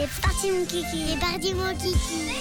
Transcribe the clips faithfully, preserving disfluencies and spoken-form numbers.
C'est parti mon kiki. C'est parti mon kiki.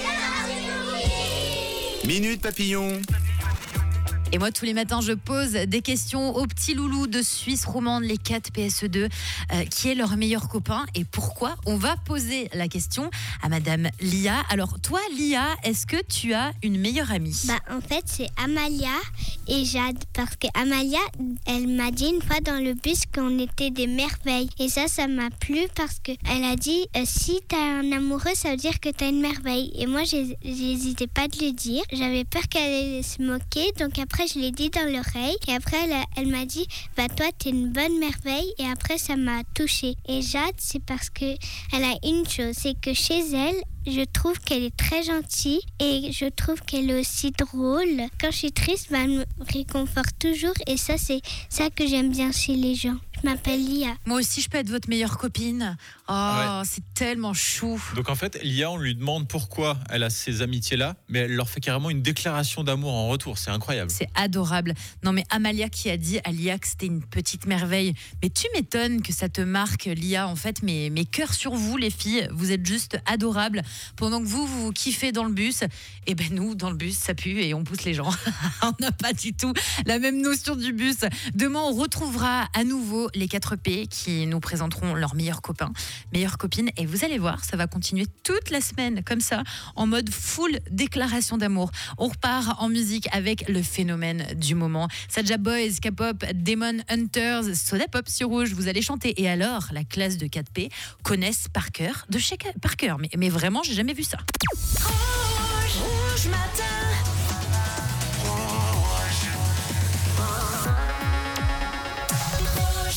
Minute Papillon. Et moi, tous les matins, je pose des questions aux petits loulous de Suisse romande, les quatre P S E deux. Euh, qui est leur meilleur copain et pourquoi? On va poser la question à Madame Lia. Alors, toi, Lia, est-ce que tu as une meilleure amie? Bah, en fait, c'est Amalia et Jade. Parce que Amalia, elle m'a dit une fois dans le bus qu'on était des merveilles. Et ça, ça m'a plu parce qu'elle a dit euh, si t'as un amoureux, ça veut dire que t'as une merveille. Et moi, j'ai, j'hésitais pas de le dire. J'avais peur qu'elle allait se moquer. Donc après, je l'ai dit dans l'oreille. Et après, elle, a, elle m'a dit bah, toi, t'es une bonne merveille. Et après, ça m'a touchée. Et Jade, c'est parce que elle a une chose, c'est que chez elle, je trouve qu'elle est très gentille et je trouve qu'elle est aussi drôle. Quand je suis triste, bah, elle me réconforte toujours et ça, c'est ça que j'aime bien chez les gens. Je m'appelle Lia. Moi aussi, je peux être votre meilleure copine. Oh, Ouais. c'est tellement chou. Donc en fait, Lia, on lui demande pourquoi elle a ces amitiés-là, mais elle leur fait carrément une déclaration d'amour en retour. C'est incroyable. C'est adorable. Non mais Amalia qui a dit à Lia que c'était une petite merveille. Mais tu m'étonnes que ça te marque, Lia. En fait, mes, mes cœurs sur vous, les filles. Vous êtes juste adorables. Pendant que vous, vous, vous kiffez dans le bus, et ben nous, dans le bus, ça pue et on pousse les gens. On n'a pas du tout la même notion du bus. Demain, on retrouvera à nouveau les quatre P qui nous présenteront leurs meilleurs copains, meilleures copines. Et vous allez voir, ça va continuer toute la semaine comme ça, en mode full déclaration d'amour. On repart en musique avec le phénomène du moment. Saja Boys, K-pop, Demon Hunters, Soda Pop sur Rouge. Vous allez chanter. Et alors, la classe de quatre P connaissent par cœur, de chez par cœur. Mais, mais vraiment, j'ai jamais vu ça. Rouge, rouge matin.